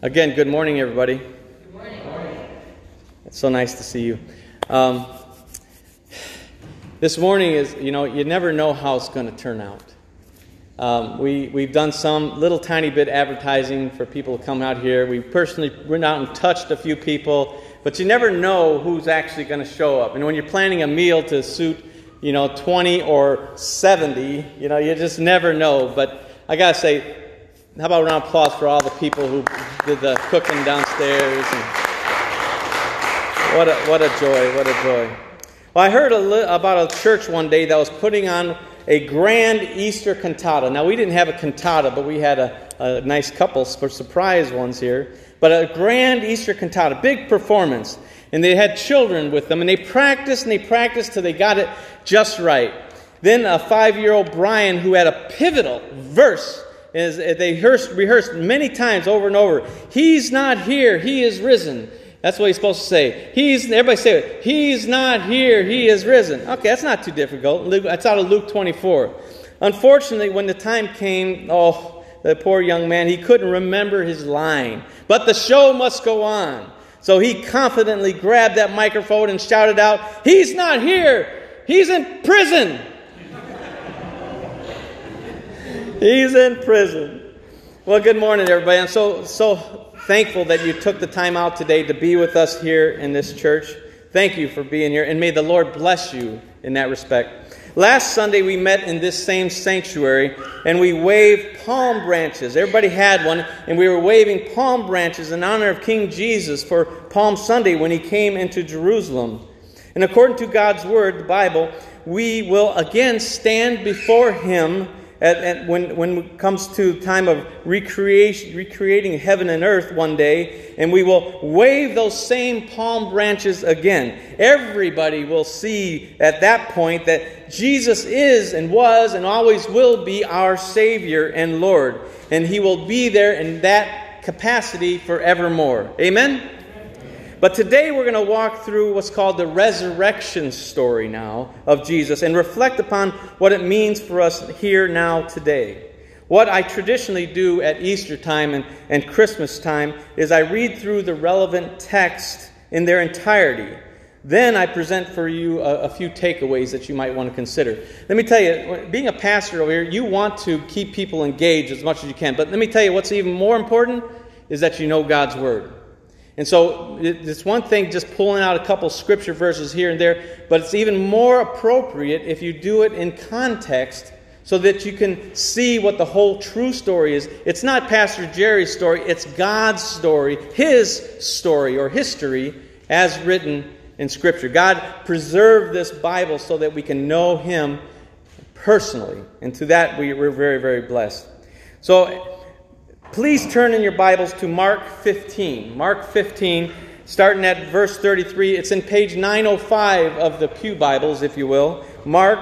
Again, good morning, everybody. Good morning. It's so nice to see you. This morning is, you never know how it's going to turn out. We've done some little tiny bit advertising for people to come out here. We personally went out and touched a few people, but you never know who's actually going to show up. And when you're planning a meal to suit, 20 or 70, you just never know. But I got to say, how about a round of applause for all the people who did the cooking downstairs? And what a joy. Well, I heard about a church one day that was putting on a grand Easter cantata. Now, we didn't have a cantata, but we had a nice couple for surprise ones here. But a grand Easter cantata, big performance. And they had children with them, and they practiced till they got it just right. Then a 5-year-old Brian, who had a pivotal verse, they rehearsed many times over and over. He's not here, he is risen. That's what he's supposed to say. Everybody say it. He's not here, he is risen. Okay, that's not too difficult. That's out of Luke 24. Unfortunately, when the time came, the poor young man, he couldn't remember his line. But the show must go on. So he confidently grabbed that microphone and shouted out, "He's not here, he's in prison." He's in prison. Well, good morning, everybody. I'm so thankful that you took the time out today to be with us here in this church. Thank you for being here, and may the Lord bless you in that respect. Last Sunday, we met in this same sanctuary, and we waved palm branches. Everybody had one, and we were waving palm branches in honor of King Jesus for Palm Sunday when he came into Jerusalem. And according to God's Word, the Bible, we will again stand before him when it comes to time of recreating heaven and earth one day, and we will wave those same palm branches again. Everybody will see at that point that Jesus is and was and always will be our Savior and Lord, and he will be there in that capacity forevermore. Amen? But today we're going to walk through what's called the resurrection story now of Jesus and reflect upon what it means for us here now today. What I traditionally do at Easter time and Christmas time is I read through the relevant text in their entirety. Then I present for you a few takeaways that you might want to consider. Let me tell you, being a pastor over here, you want to keep people engaged as much as you can. But let me tell you what's even more important is that you know God's Word. And so it's one thing just pulling out a couple scripture verses here and there, but it's even more appropriate if you do it in context so that you can see what the whole true story is. It's not Pastor Jerry's story, it's God's story, his story or history as written in Scripture. God preserved this Bible so that we can know him personally. And to that we're very, very blessed. So please turn in your Bibles to Mark 15. Mark 15, starting at verse 33. It's in page 905 of the Pew Bibles, if you will. Mark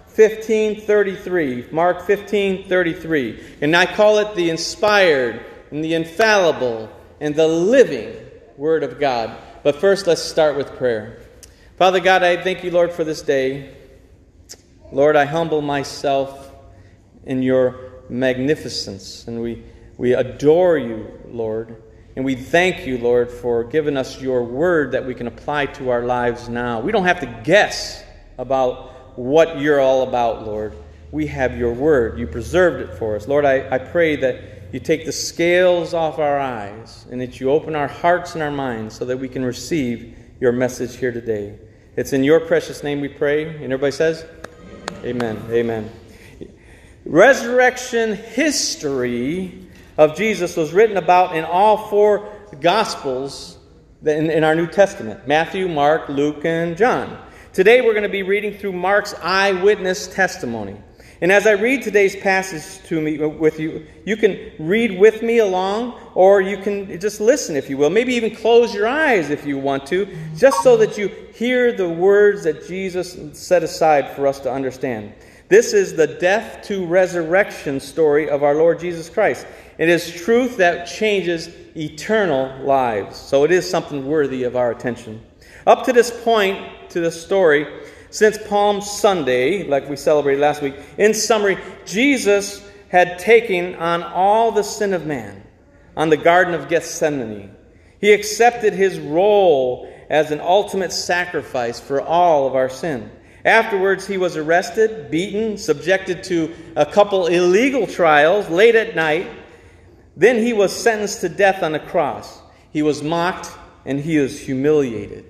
15:33. Mark 15:33. And I call it the inspired and the infallible and the living Word of God. But first, let's start with prayer. Father God, I thank you, Lord, for this day. Lord, I humble myself in your magnificence, and we adore you, Lord, and we thank you, Lord, for giving us your word that we can apply to our lives now. We don't have to guess about what you're all about, Lord. We have your word. You preserved it for us. Lord, I pray that you take the scales off our eyes and that you open our hearts and our minds so that we can receive your message here today. It's in your precious name we pray. And everybody says, Amen. Amen. Resurrection history of Jesus was written about in all four Gospels in our New Testament: Matthew, Mark, Luke, and John. Today we're going to be reading through Mark's eyewitness testimony. And as I read today's passage with you, you can read with me along, or you can just listen if you will. Maybe even close your eyes if you want to, just so that you hear the words that Jesus set aside for us to understand. This is the death to resurrection story of our Lord Jesus Christ. It is truth that changes eternal lives. So it is something worthy of our attention. Up to this point to the story, since Palm Sunday, like we celebrated last week, in summary, Jesus had taken on all the sin of man. on the Garden of Gethsemane. He accepted his role as an ultimate sacrifice for all of our sin. Afterwards, he was arrested, beaten, subjected to a couple illegal trials late at night. Then he was sentenced to death on the cross. He was mocked and he was humiliated.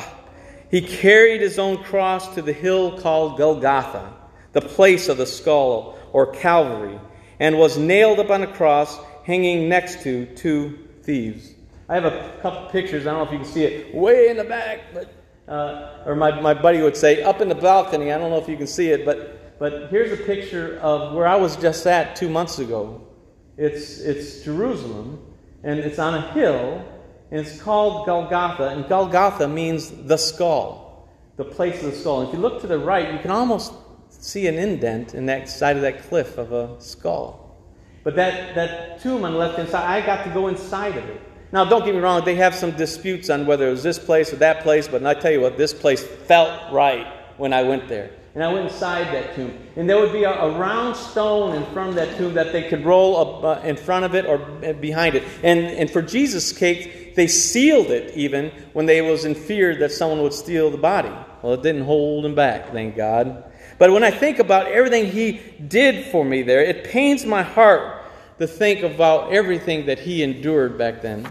He carried his own cross to the hill called Golgotha, the place of the skull, or Calvary, and was nailed up on a cross, hanging next to two thieves. I have a couple pictures. I don't know if you can see it way in the back, but or my buddy would say up in the balcony. I don't know if you can see it, but here's a picture of where I was just at 2 months ago. It's Jerusalem, and it's on a hill, and it's called Golgotha, and Golgotha means the skull, the place of the skull. And if you look to the right, you can almost see an indent in that side of that cliff of a skull. But that tomb on the left-hand side, I got to go inside of it. Now, don't get me wrong, they have some disputes on whether it was this place or that place, but I tell you what, this place felt right when I went there. And I went inside that tomb. And there would be a round stone in front of that tomb that they could roll up in front of it or behind it. And for Jesus' sake, they sealed it even when they was in fear that someone would steal the body. Well, it didn't hold him back, thank God. But when I think about everything he did for me there, it pains my heart to think about everything that he endured back then.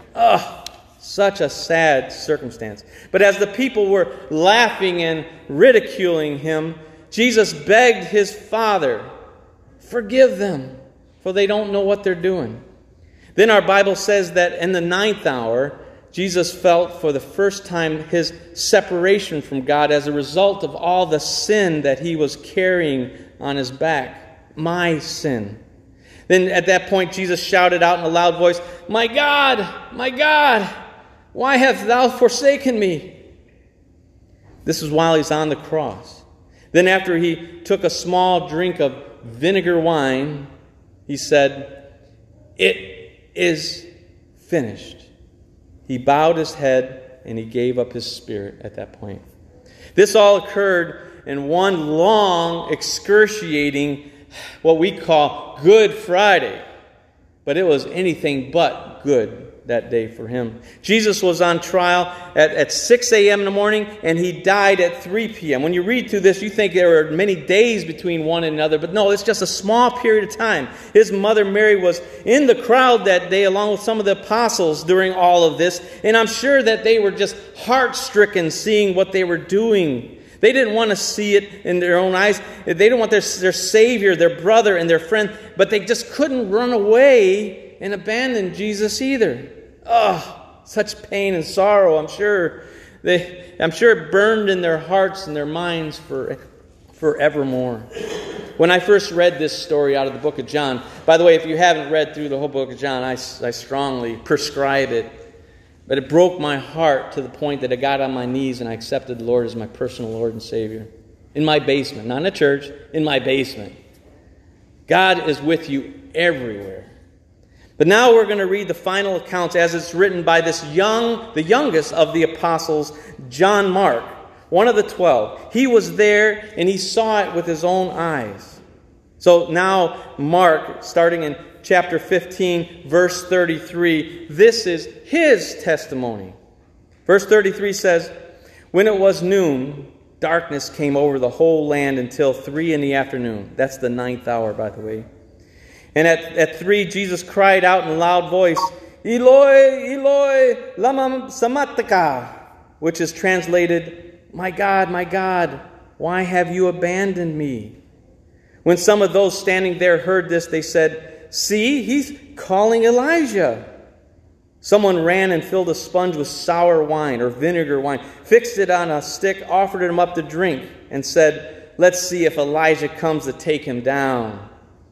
Such a sad circumstance. But as the people were laughing and ridiculing him, Jesus begged his Father, "Forgive them, for they don't know what they're doing." Then our Bible says that in the 9th hour, Jesus felt for the first time his separation from God as a result of all the sin that he was carrying on his back. My sin. Then at that point, Jesus shouted out in a loud voice, my God, why hast thou forsaken me?" This is while he's on the cross. Then after he took a small drink of vinegar wine, he said, "It is finished." He bowed his head and he gave up his spirit at that point. This all occurred in one long, excruciating, what we call Good Friday. But it was anything but good that day for him. Jesus was on trial at 6 a.m. in the morning, and he died at 3 p.m. When you read through this, you think there were many days between one and another, but no, it's just a small period of time. His mother Mary was in the crowd that day along with some of the apostles during all of this, and I'm sure that they were just heart-stricken seeing what they were doing. They didn't want to see it in their own eyes. They didn't want their Savior, their brother, and their friend, but they just couldn't run away and abandon Jesus either. Such pain and sorrow, I'm sure it burned in their hearts and their minds forevermore. When I first read this story out of the book of John, by the way, if you haven't read through the whole book of John, I strongly prescribe it. But it broke my heart to the point that I got on my knees and I accepted the Lord as my personal Lord and Savior. In my basement, not in a church, in my basement. God is with you everywhere. But now we're going to read the final accounts as it's written by the youngest of the apostles, John Mark, one of the 12. He was there and he saw it with his own eyes. So now Mark, starting in chapter 15, verse 33, this is his testimony. Verse 33 says, "When it was noon, darkness came over the whole land until 3 p.m. That's the 9th hour, by the way. And at 3, Jesus cried out in a loud voice, Eloi, Eloi, lama sabachthani, which is translated, my God, why have you abandoned me? When some of those standing there heard this, they said, see, he's calling Elijah. Someone ran and filled a sponge with sour wine or vinegar wine, fixed it on a stick, offered him up to drink, and said, let's see if Elijah comes to take him down.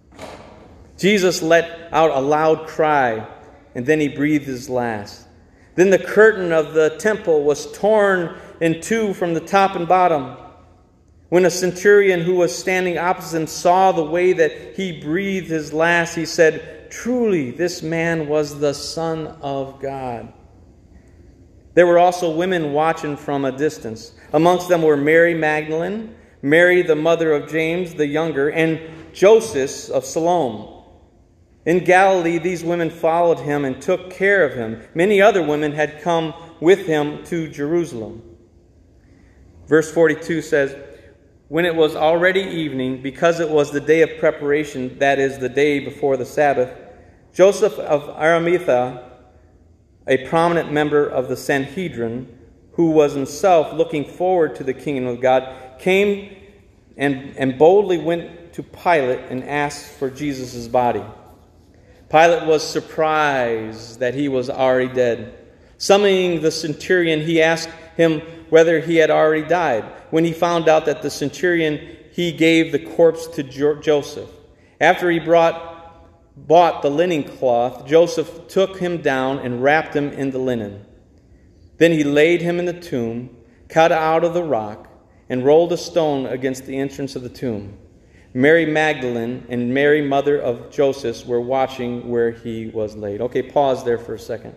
Jesus let out a loud cry, and then he breathed his last. Then the curtain of the temple was torn in two from the top and bottom. When a centurion who was standing opposite him saw the way that he breathed his last, he said, truly, this man was the Son of God. There were also women watching from a distance. Amongst them were Mary Magdalene, Mary the mother of James the younger, and Joseph of Salome. In Galilee, these women followed him and took care of him. Many other women had come with him to Jerusalem. Verse 42 says, when it was already evening, because it was the day of preparation, that is, the day before the Sabbath, Joseph of Arimathea, a prominent member of the Sanhedrin, who was himself looking forward to the kingdom of God, came and boldly went to Pilate and asked for Jesus' body. Pilate was surprised that he was already dead. Summoning the centurion, he asked him whether he had already died. When he found out that the centurion, he gave the corpse to Joseph. After he bought the linen cloth, Joseph took him down and wrapped him in the linen. Then he laid him in the tomb, cut out of the rock, and rolled a stone against the entrance of the tomb. Mary Magdalene and Mary, mother of Joseph, were watching where he was laid. Okay, pause there for a second.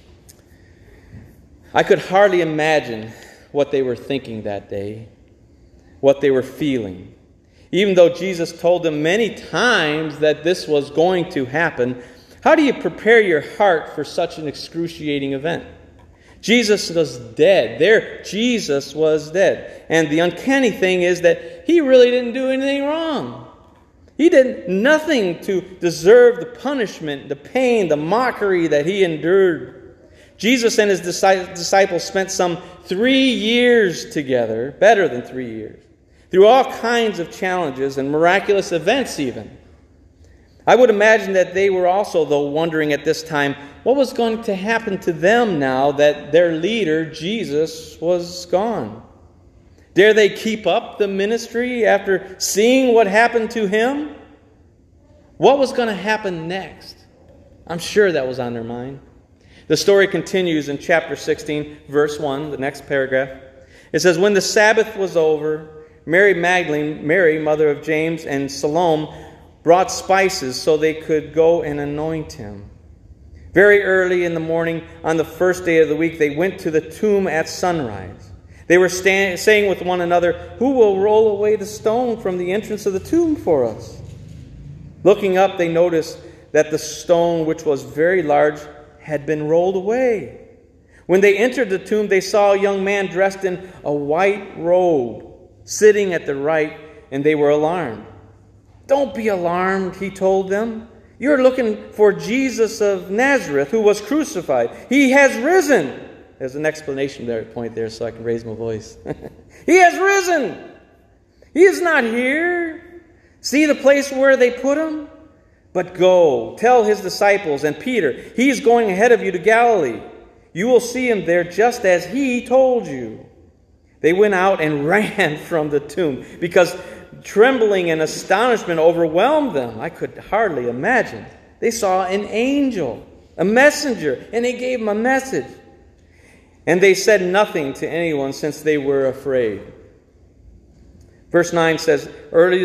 I could hardly imagine what they were thinking that day, what they were feeling. Even though Jesus told them many times that this was going to happen, how do you prepare your heart for such an excruciating event? Jesus was dead. There, Jesus was dead. And the uncanny thing is that he really didn't do anything wrong. He did nothing to deserve the punishment, the pain, the mockery that he endured. Jesus and his disciples spent some 3 years together, better than 3 years, through all kinds of challenges and miraculous events even. I would imagine that they were also, though, wondering at this time what was going to happen to them now that their leader, Jesus, was gone. Dare they keep up the ministry after seeing what happened to him? What was going to happen next? I'm sure that was on their mind. The story continues in chapter 16, verse 1, the next paragraph. It says, when the Sabbath was over, Mary Magdalene, Mary, mother of James, and Salome brought spices so they could go and anoint him. Very early in the morning, on the first day of the week, they went to the tomb at sunrise. They were saying with one another, who will roll away the stone from the entrance of the tomb for us? Looking up, they noticed that the stone, which was very large, had been rolled away. When they entered the tomb, they saw a young man dressed in a white robe, sitting at the right, and they were alarmed. Don't be alarmed, he told them. You're looking for Jesus of Nazareth, who was crucified. He has risen. There's an explanation point there so I can raise my voice. He has risen. He is not here. See the place where they put him? But go, tell his disciples and Peter, he is going ahead of you to Galilee. You will see him there just as he told you. They went out and ran from the tomb because trembling and astonishment overwhelmed them. I could hardly imagine. They saw an angel, a messenger, and he gave them a message. And they said nothing to anyone since they were afraid. Verse 9 says, early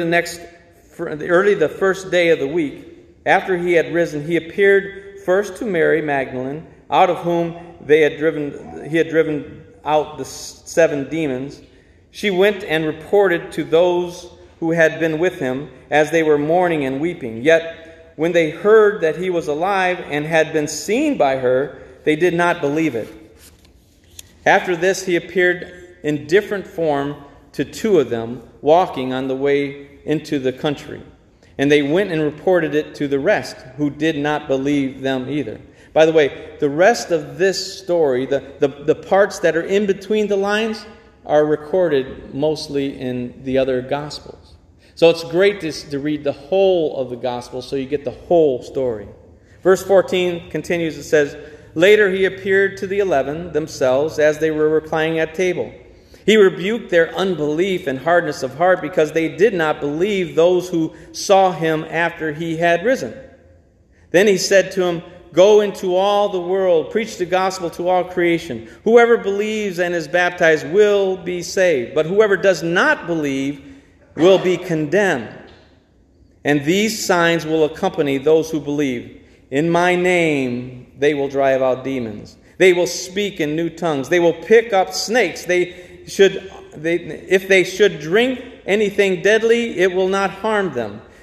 the first day of the week, after he had risen, he appeared first to Mary Magdalene, out of whom he had driven out the 7 demons. She went and reported to those who had been with him as they were mourning and weeping. Yet when they heard that he was alive and had been seen by her, they did not believe it. After this, he appeared in different form to 2 of them, walking on the way into the country. And they went and reported it to the rest, who did not believe them either. By the way, the rest of this story, the parts that are in between the lines, are recorded mostly in the other Gospels. So it's great to read the whole of the Gospel so you get the whole story. Verse 14 continues, it says, later he appeared to the 11 themselves as they were reclining at table. He rebuked their unbelief and hardness of heart because they did not believe those who saw him after he had risen. Then he said to them, go into all the world, preach the gospel to all creation. Whoever believes and is baptized will be saved, but whoever does not believe will be condemned. And these signs will accompany those who believe. In my name they will drive out demons. They will speak in new tongues. They will pick up snakes. If they should drink anything deadly, it will not harm them.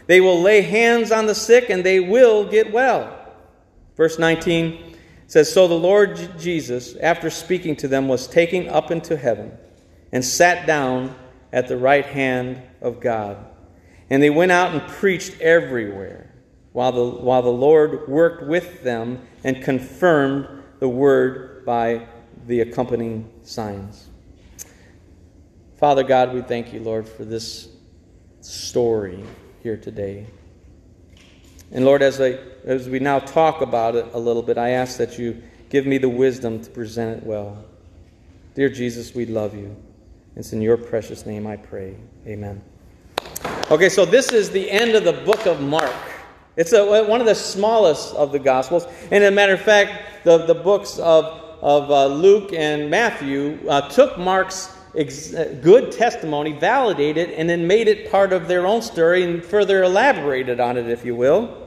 They will lay hands on the sick and they will get well. Verse 19 says, So the Lord Jesus, after speaking to them, was taken up into heaven and sat down at the right hand of God. And they went out and preached everywhere, while the Lord worked with them and confirmed the word by the accompanying signs. Father God, we thank you, Lord, for this story here today. And Lord, as we now talk about it a little bit, I ask that you give me the wisdom to present it well. Dear Jesus, we love you. It's in your precious name I pray. Amen. Okay, so this is the end of the book of Mark. It's one of the smallest of the Gospels. And as a matter of fact, the books of Luke and Matthew took Mark's good testimony, validated, and then made it part of their own story and further elaborated on it, if you will.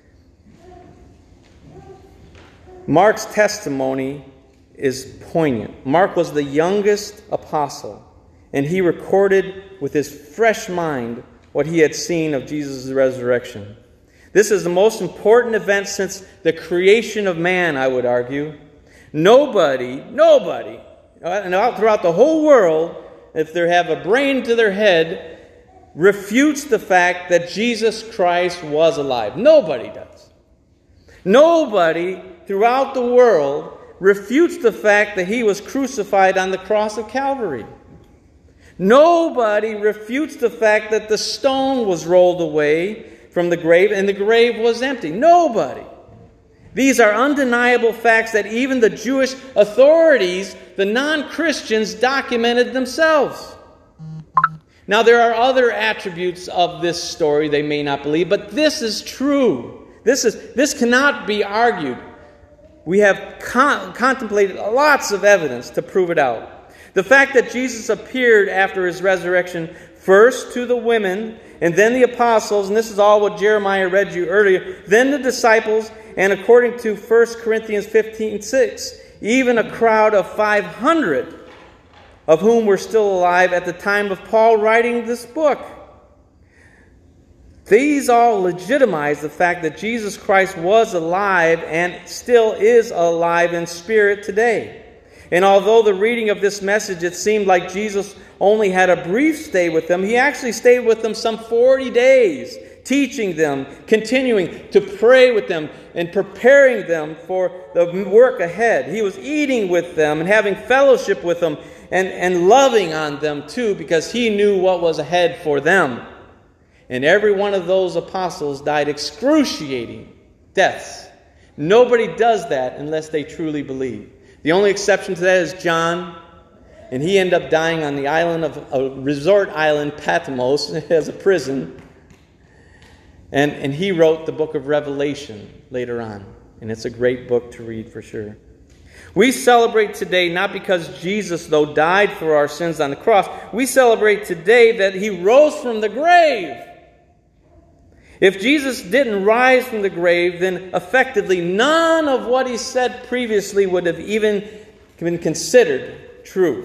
Mark's testimony is poignant. Mark was the youngest apostle, and he recorded with his fresh mind what he had seen of Jesus' resurrection. This is the most important event since the creation of man, I would argue. Nobody, and throughout the whole world, if they have a brain to their head, refutes the fact that Jesus Christ was alive. Nobody does. Nobody throughout the world refutes the fact that he was crucified on the cross of Calvary. Nobody refutes the fact that the stone was rolled away from the grave and the grave was empty. Nobody. These are undeniable facts that even the Jewish authorities, the non-Christians, documented themselves. Now, there are other attributes of this story they may not believe, but this is true. This cannot be argued. We have contemplated lots of evidence to prove it out. The fact that Jesus appeared after his resurrection first to the women and then the apostles, and this is all what Jeremiah read you earlier, then the disciples, and according to 1 Corinthians 15:6, even a crowd of 500 of whom were still alive at the time of Paul writing this book. These all legitimize the fact that Jesus Christ was alive and still is alive in spirit today. And although the reading of this message, it seemed like Jesus only had a brief stay with them, he actually stayed with them some 40 days, teaching them, continuing to pray with them, and preparing them for the work ahead. He was eating with them and having fellowship with them and loving on them too, because he knew what was ahead for them. And every one of those apostles died excruciating deaths. Nobody does that unless they truly believe. The only exception to that is John, and he ended up dying on the island of a resort island, Patmos, as a prison. And he wrote the book of Revelation later on. And it's a great book to read for sure. We celebrate today not because Jesus, though, died for our sins on the cross. We celebrate today that he rose from the grave. If Jesus didn't rise from the grave, then effectively none of what he said previously would have even been considered true.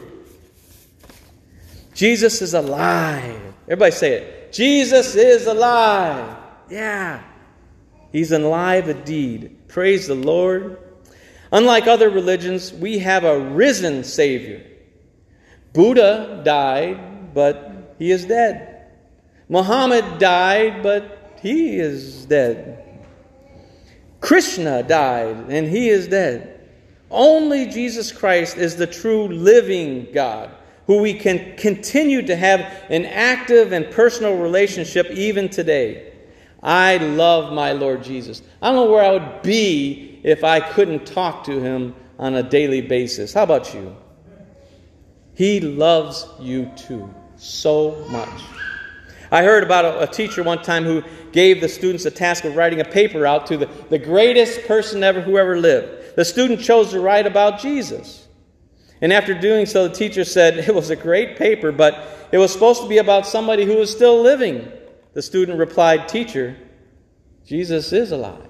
Jesus is alive. Everybody say it. Jesus is alive. Yeah. He's alive indeed. Praise the Lord. Unlike other religions, we have a risen Savior. Buddha died, but he is dead. Muhammad died, but he is dead. Krishna died, and he is dead. Only Jesus Christ is the true living God, who we can continue to have an active and personal relationship even today. I love my Lord Jesus. I don't know where I would be if I couldn't talk to him on a daily basis. How about you? He loves you too, so much. I heard about a teacher one time who gave the students the task of writing a paper out to the greatest person who ever lived. The student chose to write about Jesus. And after doing so, the teacher said, it was a great paper, but it was supposed to be about somebody who was still living. The student replied, Teacher, Jesus is alive.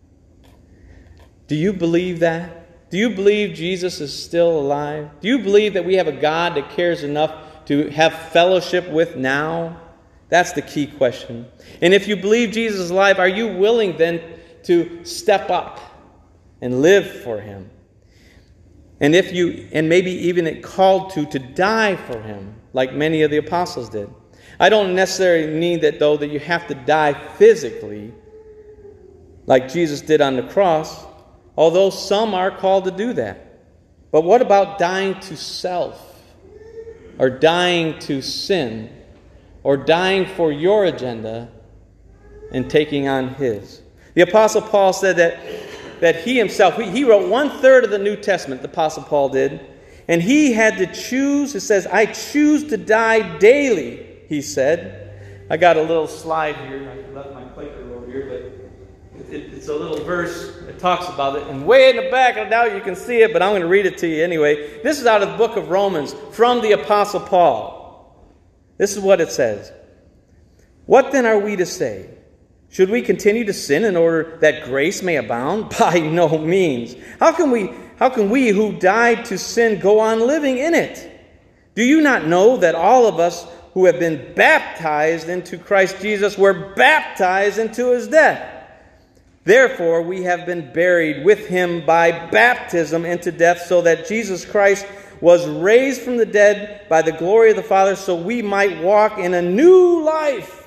Do you believe that? Do you believe Jesus is still alive? Do you believe that we have a God that cares enough to have fellowship with now? That's the key question. And if you believe Jesus is alive, are you willing then to step up and live for him? And maybe even called to die for him, like many of the apostles did. I don't necessarily mean that you have to die physically, like Jesus did on the cross, although some are called to do that. But what about dying to self, or dying to sin, or dying for your agenda and taking on his? The Apostle Paul said that he himself, he wrote 1/3 of the New Testament, the Apostle Paul did, and he had to choose. It says, I choose to die daily, he said. I got a little slide here. I left my clicker over here, but it's a little verse that talks about it. And way in the back, I doubt you can see it, but I'm going to read it to you anyway. This is out of the book of Romans from the Apostle Paul. This is what it says. What then are we to say? Should we continue to sin in order that grace may abound? By no means. How can we who died to sin go on living in it? Do you not know that all of us who have been baptized into Christ Jesus were baptized into his death? Therefore, we have been buried with him by baptism into death, so that Jesus Christ was raised from the dead by the glory of the Father, so we might walk in a new life.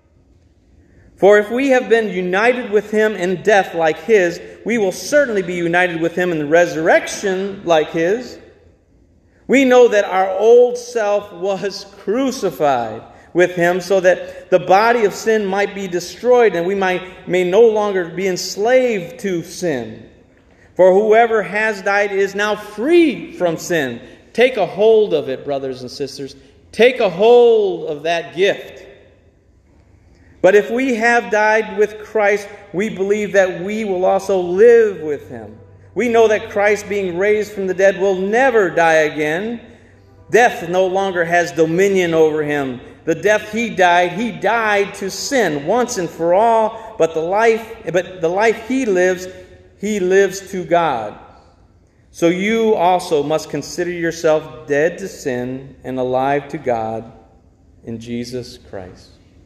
For if we have been united with him in death like his, we will certainly be united with him in the resurrection like his. We know that our old self was crucified with him, so that the body of sin might be destroyed, and we may no longer be enslaved to sin. For whoever has died is now free from sin. Take a hold of it, brothers and sisters. Take a hold of that gift. But if we have died with Christ, we believe that we will also live with him. We know that Christ, being raised from the dead, will never die again. Death no longer has dominion over him. The death he died to sin once and for all, but the life he lives to God. So you also must consider yourself dead to sin and alive to God in Jesus Christ.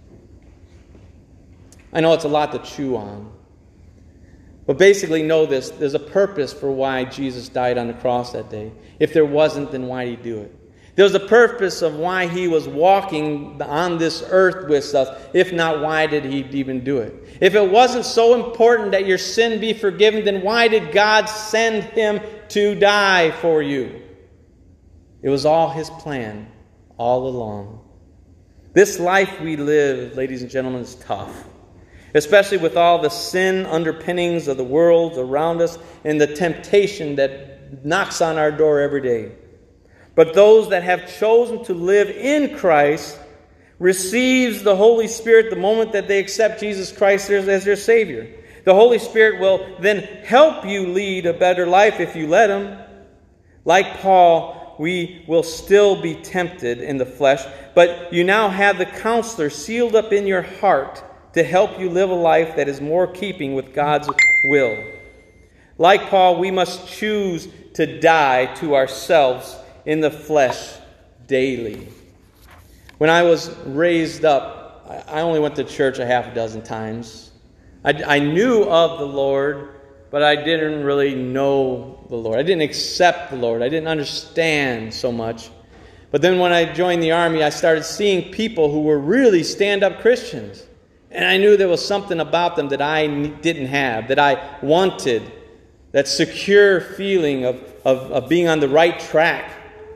I know it's a lot to chew on. But basically know this, there's a purpose for why Jesus died on the cross that day. If there wasn't, then why did he do it? There was a purpose of why he was walking on this earth with us. If not, why did he even do it? If it wasn't so important that your sin be forgiven, then why did God send him to die for you? It was all his plan all along. This life we live, ladies and gentlemen, is tough. Especially with all the sin underpinnings of the world around us and the temptation that knocks on our door every day. But those that have chosen to live in Christ receives the Holy Spirit the moment that they accept Jesus Christ as their Savior. The Holy Spirit will then help you lead a better life if you let him. Like Paul, we will still be tempted in the flesh, but you now have the counselor sealed up in your heart to help you live a life that is more keeping with God's will. Like Paul, we must choose to die to ourselves in the flesh daily. When I was raised up, I only went to church a half a dozen times. I knew of the Lord, but I didn't really know the Lord. I didn't accept the Lord. I didn't understand so much. But then when I joined the Army, I started seeing people who were really stand-up Christians. And I knew there was something about them that I didn't have, that I wanted, that secure feeling of being on the right track.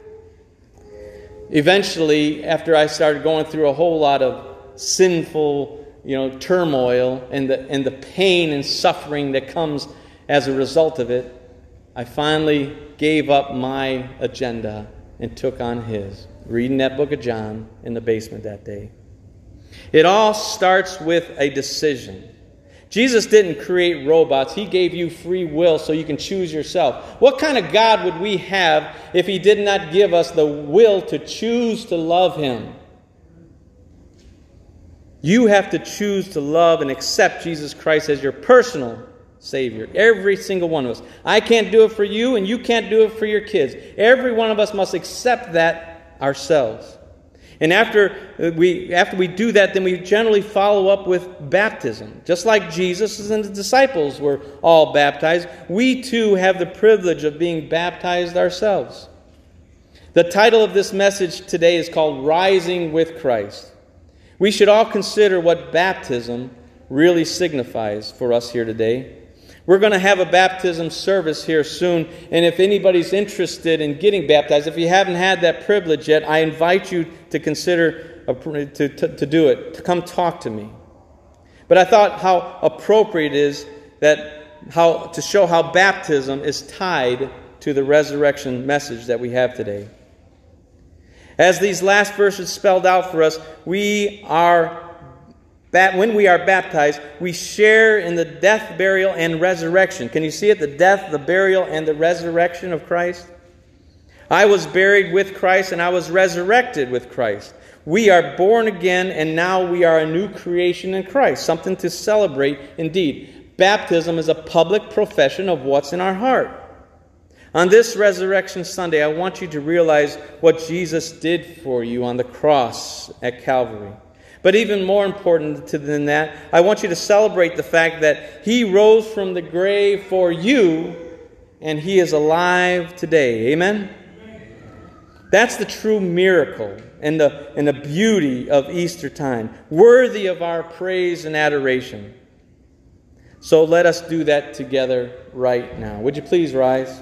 Eventually, after I started going through a whole lot of sinful, turmoil and the pain and suffering that comes as a result of it, I finally gave up my agenda and took on his, reading that book of John in the basement that day. It all starts with a decision. Jesus didn't create robots. He gave you free will so you can choose yourself. What kind of God would we have if he did not give us the will to choose to love him? You have to choose to love and accept Jesus Christ as your personal Savior. Every single one of us. I can't do it for you, and you can't do it for your kids. Every one of us must accept that ourselves. And after we do that, then we generally follow up with baptism. Just like Jesus and the disciples were all baptized, we too have the privilege of being baptized ourselves. The title of this message today is called Rising with Christ. We should all consider what baptism really signifies for us here today. We're going to have a baptism service here soon, and if anybody's interested in getting baptized, if you haven't had that privilege yet, I invite you to consider to do it, to come talk to me. But I thought how appropriate it is to show how baptism is tied to the resurrection message that we have today. As these last verses spelled out for us, when we are baptized, we share in the death, burial, and resurrection. Can you see it? The death, the burial, and the resurrection of Christ. I was buried with Christ, and I was resurrected with Christ. We are born again, and now we are a new creation in Christ. Something to celebrate indeed. Baptism is a public profession of what's in our heart. On this Resurrection Sunday, I want you to realize what Jesus did for you on the cross at Calvary. But even more important than that, I want you to celebrate the fact that He rose from the grave for you, and He is alive today. Amen? That's the true miracle and the beauty of Easter time, worthy of our praise and adoration. So let us do that together right now. Would you please rise?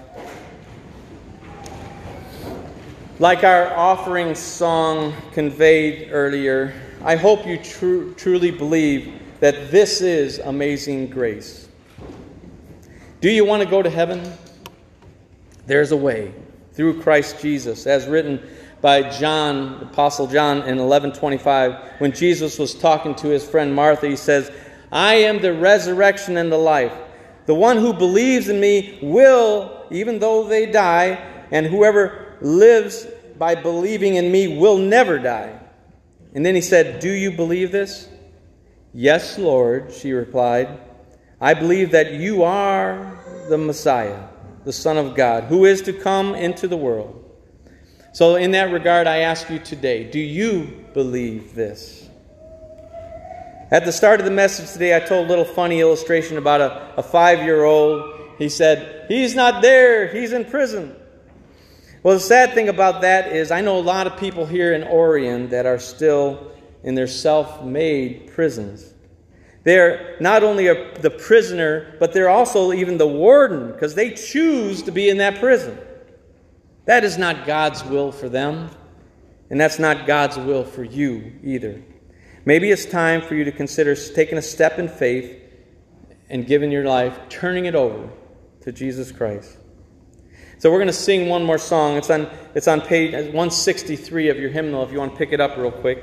Like our offering song conveyed earlier, I hope you truly believe that this is amazing grace. Do you want to go to heaven? There's a way through Christ Jesus, as written by John, Apostle John, in 11:25. When Jesus was talking to his friend Martha, he says, "I am the resurrection and the life. The one who believes in me will, even though they die, and whoever lives by believing in me will never die." And then he said, "Do you believe this?" "Yes, Lord," she replied. "I believe that you are the Messiah, the Son of God, who is to come into the world." So in that regard, I ask you today, do you believe this? At the start of the message today, I told a little funny illustration about a 5-year-old. He said, "He's not there, he's in prison." Well, the sad thing about that is I know a lot of people here in Orion that are still in their self-made prisons. They're not only the prisoner, but they're also even the warden, because they choose to be in that prison. That is not God's will for them, and that's not God's will for you either. Maybe it's time for you to consider taking a step in faith and giving your life, turning it over to Jesus Christ. So we're going to sing one more song. It's on page 163 of your hymnal if you want to pick it up real quick.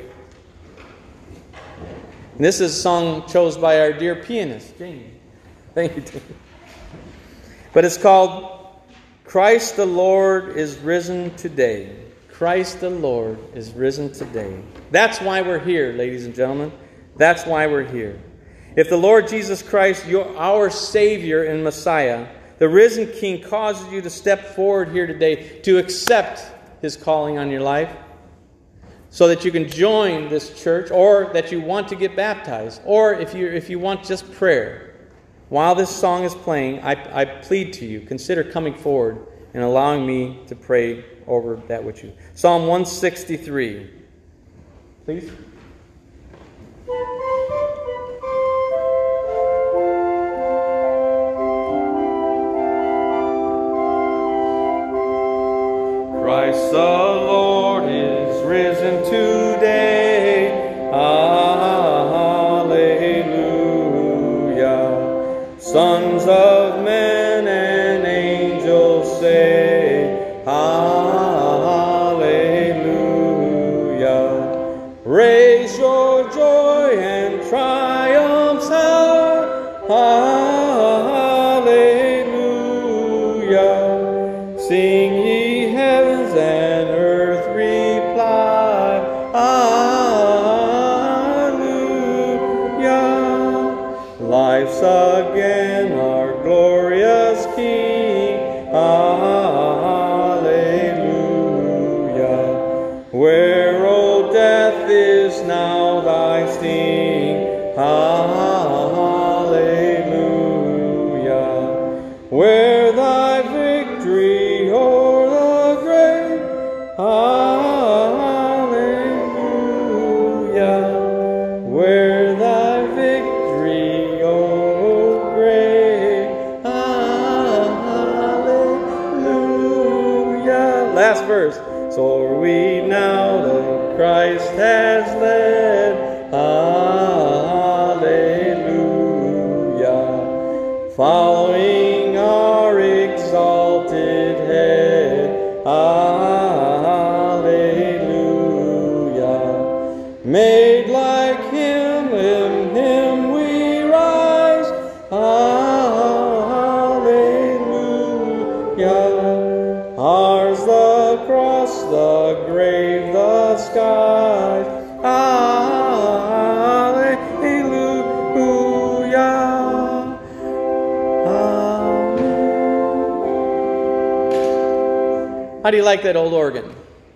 And this is a song chosen by our dear pianist, Jamie. Thank you, Jamie. But it's called "Christ the Lord is Risen Today." Christ the Lord is risen today. That's why we're here, ladies and gentlemen. That's why we're here. If the Lord Jesus Christ, our Savior and Messiah, the risen King, causes you to step forward here today to accept His calling on your life so that you can join this church, or that you want to get baptized, or if you want just prayer, while this song is playing, I plead to you, consider coming forward and allowing me to pray over that with you. Psalm 163. Please. Christ the Lord is risen today. Hallelujah. Sons of men and angels say, Hallelujah. Raise your joy and triumphs high. Hallelujah. Sing ye heavens and earth reply. Hallelujah. Life's again our glorious King. Hallelujah. Where, O death, sing hallelujah. Where thy victory o'er the grave, hallelujah. Where thy victory o'er grave, hallelujah. Last verse. So are we now that Christ has led, hallelujah. Following our exalted head, hallelujah. Made like him, in him we rise, hallelujah. Ours the cross, the grave, the skies, hallelujah. How do you like that old organ?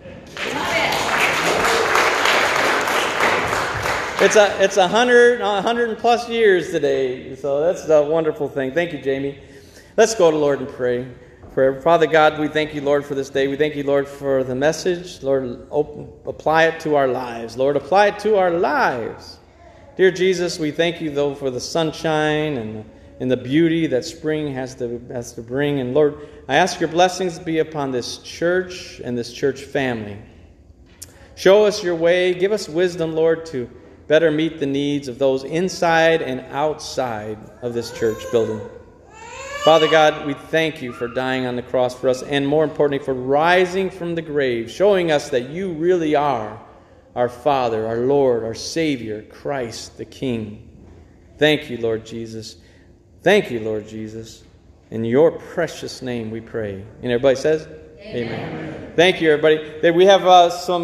It's 100 plus years today, so that's a wonderful thing. Thank you, Jamie. Let's go to Lord and pray. Father God, we thank you, Lord, for this day. We thank you, Lord, for the message. Lord, apply it to our lives. Lord, apply it to our lives. Dear Jesus, we thank you, though, for the sunshine and the beauty that spring has to bring. And Lord, I ask your blessings to be upon this church and this church family. Show us your way. Give us wisdom, Lord, to better meet the needs of those inside and outside of this church building. Father God, we thank you for dying on the cross for us, and more importantly, for rising from the grave, showing us that you really are our Father, our Lord, our Savior, Christ the King. Thank you, Lord Jesus. Thank you, Lord Jesus. In your precious name we pray. And everybody says, Amen. Thank you, everybody. We have some